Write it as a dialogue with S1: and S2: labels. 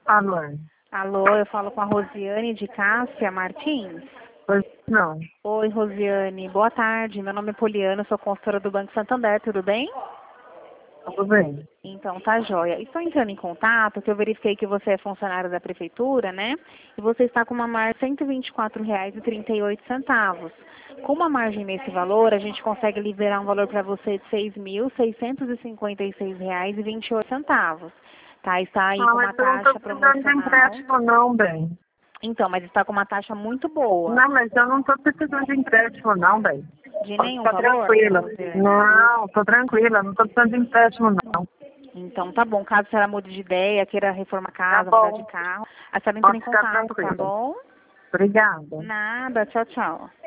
S1: Alô?
S2: Alô, eu falo com a Rosiane de Cássia Martins.
S1: Pois não.
S2: Oi, Rosiane. Boa tarde. Meu nome é Poliana, sou consultora do Banco Santander, tudo bem?
S1: Tudo bem.
S2: Então, tá joia. Estou entrando em contato, que eu verifiquei que você é funcionário da prefeitura, né? E você está com uma margem de R$ 124,38. Com uma margem nesse valor, a gente consegue liberar um valor para você de R$ 6.656,28. Tá? Está aí com
S1: Mas
S2: uma
S1: eu não tô
S2: taxa
S1: precisando de
S2: promocional.
S1: empréstimo não, bem.
S2: Então, mas está com uma taxa muito boa.
S1: Não, mas eu não tô precisando de empréstimo não, bem.
S2: De
S1: Pode
S2: nenhum
S1: ficar
S2: valor,
S1: tranquila.
S2: Rosiane?
S1: Não, tô tranquila, não tô precisando de empréstimo não.
S2: Então, tá bom. Caso a senhora mude de ideia, queira reformar a
S1: Tá
S2: casa, mudar de
S1: bom.
S2: carro, a senhora entra em
S1: Pode ficar
S2: contato, tá
S1: tranquila.
S2: bom?
S1: Obrigada.
S2: Nada. Tchau, tchau.